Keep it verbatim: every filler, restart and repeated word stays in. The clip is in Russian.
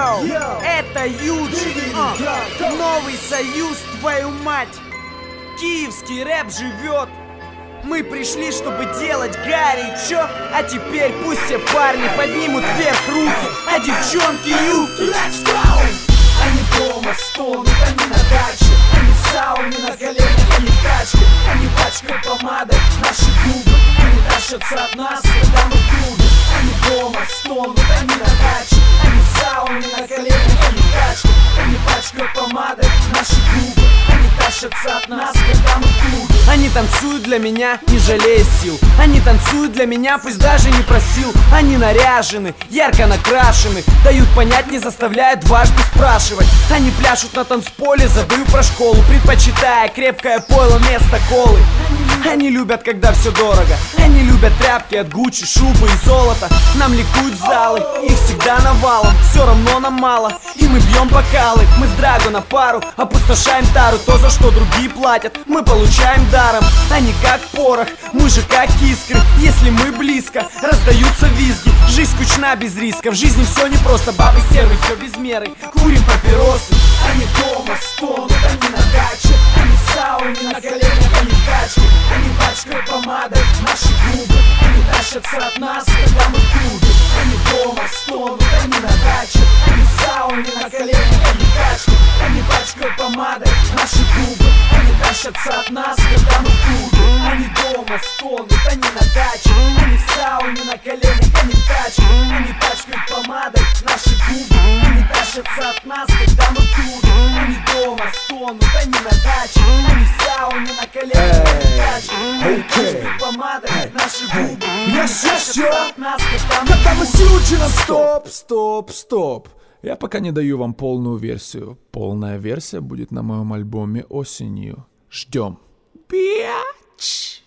Йоу, это Юджи, а, Новый Союз, твою мать. Киевский рэп живет. Мы пришли, чтобы делать горячо. А теперь пусть все парни поднимут вверх руки, а девчонки юбки. Они дома стонут, они на даче, они в сауне, на коленях, они в тачке. Они пачкают помадой наши губы, они тащатся от нас, когда мы в клубе. Они дома стонут, они на даче, они в сауне, на коленях, они в тачке. Они пачкают помадой наши губы, они тащатся от нас, когда мы в клубе. Они танцуют для меня, не жалея сил. Они танцуют для меня, пусть даже не просил. Они наряжены, ярко накрашены, дают понять, не заставляя дважды спрашивать. Они пляшут на танцполе, забыв про школу, предпочитая крепкое пойло вместо колы. Они любят, когда все дорого. Они любят тряпки от Гуччи, шубы и золота. Нам ликуют залы, их всегда навалом. Все равно нам мало, и мы бьем бокалы. Мы с Драго на пару, опустошаем тару. То, за что другие платят, мы получаем даром. Они как порох, мы же как искры. Если мы близко, раздаются визги. Жизнь скучна без риска, в жизни все не просто. Бабы стервы, все без меры, курим папиросы. Они дома стонут, они на даче, они в сауне, на коленях, они в тачке. Они пачкают помадой наши губы, они тащатся от нас, когда мы в клубе. Они дома стонут, они на даче, они в сауне, на коленях, они в тачке. Они пачкают помадой наши губы, они тащатся от нас, когда мы в клубе. Они дома стонут, они на даче, они в сауне, на коленях, они в тачке. Они пачкают помадой наши губы, они тащатся от нас, когда мы в клубе. Они дома стонут, они на даче, они в сауне, на коленях, они в тачке. Они пачкают помадой наши губы, они тащатся от нас, когда мы в клубе. Когда мы с Юджином. Стоп, стоп, стоп. Я пока не даю вам полную версию. Полная версия будет на моем альбоме осенью. Ждем. Bitch.